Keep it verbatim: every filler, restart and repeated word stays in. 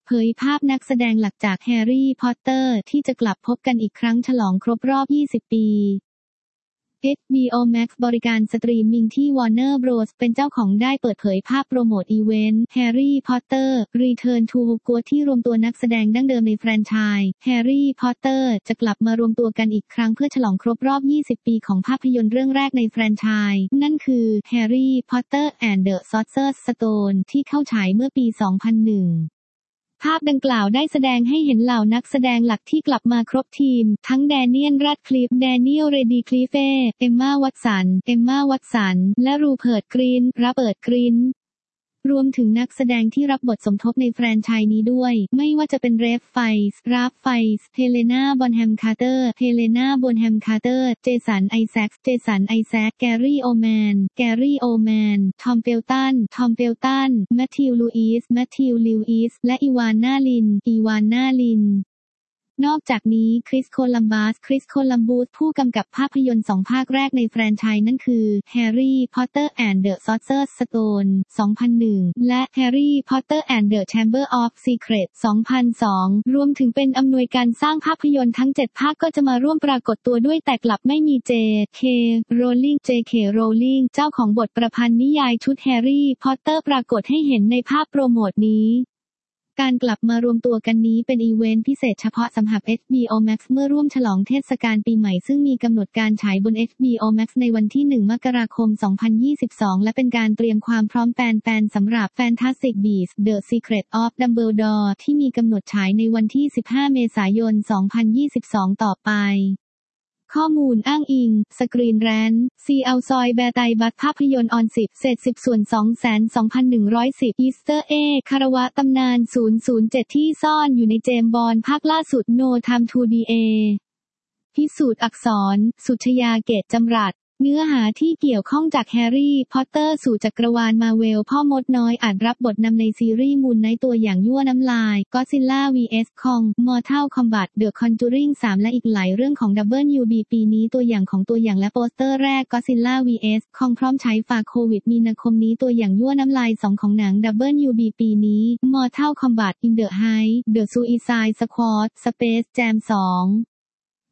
เผยภาพนักแสดงหลักจากแฮร์รี่พอตเตอร์ที่จะกลับพบกันอีกครั้งฉลองครบรอบยี่สิบปี เอช บี โอ Max บริการสตรีมมิ่งที่ Warner Bros เป็นเจ้าของได้เปิดเผยภาพโปรโมทอีเวนต์ Harry Potter Return to Hogwarts ที่รวมตัวนักแสดงดั้งเดิมในแฟรนไชส์ Harry Potter จะกลับมารวมตัวกันอีกครั้งเพื่อฉลองครบรอบยี่สิบปีของภาพยนตร์เรื่องแรกในแฟรนไชส์นั่นคือ Harry Potter and the Sorcerer's Stone ที่เข้าฉายเมื่อปี สองพันหนึ่งภาพดังกล่าวได้แสดงให้เห็นเหล่านักแสดงหลักที่กลับมาครบทีมทั้งแดเนียล แรดคลิฟ แดเนียล เรดีคลิฟเฟเอมม่า วัตสัน เอมม่า วัตสัน และรูเพิร์ต กรีน รับเบิร์ต กรีนรวมถึงนักแสดงที่รับบทสมทบในแฟรนไชส์นี้ด้วยไม่ว่าจะเป็นเรฟ ไฟส์ ราฟ ไฟส์ เฮเลนา บอนแฮม คาร์เตอร์ เฮเลนา บอนแฮม คาร์เตอร์ เจสัน ไอแซค เจสัน ไอแซค แกรี่ โอแมน แกรี่ โอแมน ทอม เปลตัน ทอม เปลตัน แมทธิว ลูอิส แมทธิว ลิวอิส และอีวานนา ลิน อีวานนา ลินนอกจากนี้คริส โคลัมบัส คริส โคลัมบูสผู้กำกับภาพยนตร์สองภาคแรกในแฟรนไชส์นั่นคือ Harry Potter and the Sorcerer's Stone สองพันหนึ่ง และ Harry Potter and the Chamber of Secrets สองพันสอง รวมถึงเป็นอำนวยการสร้างภาพยนตร์ทั้งเจ็ดภาคก็จะมาร่วมปรากฏตัวด้วยแต่กลับไม่มี เจ เค Rowling เจ เค Rowling เจ้าของบทประพันธ์นิยายชุด Harry Potter ปรากฏให้เห็นในภาพโปรโมทนี้การกลับมารวมตัวกันนี้เป็นอีเวนต์พิเศษเฉพาะสำหรับ เอช บี โอ Max เมื่อร่วมฉลองเทศกาลปีใหม่ซึ่งมีกำหนดการฉายบน เอช บี โอ Max ในวันที่ หนึ่ง มกราคม สองพันยี่สิบสอง และเป็นการเตรียมความพร้อมแฟนๆสำหรับ Fantastic Beasts: The Secrets of Dumbledore ที่มีกำหนดฉายในวันที่ สิบห้า เมษายน สองพันยี่สิบสอง ต่อไปข้อมูลอ้างอิงสกรีนแรนซีเอาซอยแบร์ไตบัตภาพยนตร์ออนสิบเศษสิบส่วนสองแสนสองพันหนึ่งร้อยสิบอีสเตอร์เอคารวะตำนานศูนย์ศูนย์เจ็ดที่ซ่อนอยู่ในเจมส์บอนด์ภาคล่าสุด No Time to ดี เอ พิสูจน์อักษรสุชยาเกตจำรัดเนื้อหาที่เกี่ยวข้องจากแฮร์รี่พอตเตอร์สู่จักรวาลมาเวลพ่อมดน้อยอาจรับบทนำในซีรีส์มูนไนท์ตัวอย่างยั่วน้ำลายก็อดซิลล่า วี เอส Kong Mortal Kombat The Conjuring สาม และอีกหลายเรื่องของ ดับเบิลยู บี ปีนี้ตัวอย่างของตัวอย่างและโปสเตอร์แรกก็อดซิลล่า วี เอส Kong พร้อมใช้ฝากโควิดมีนาคมนี้ตัวอย่างยั่วน้ำลายสองของหนัง ดับเบิลยู บี ปีนี้ Mortal Kombat In the Heights The Suicide Squad Space Jam สอง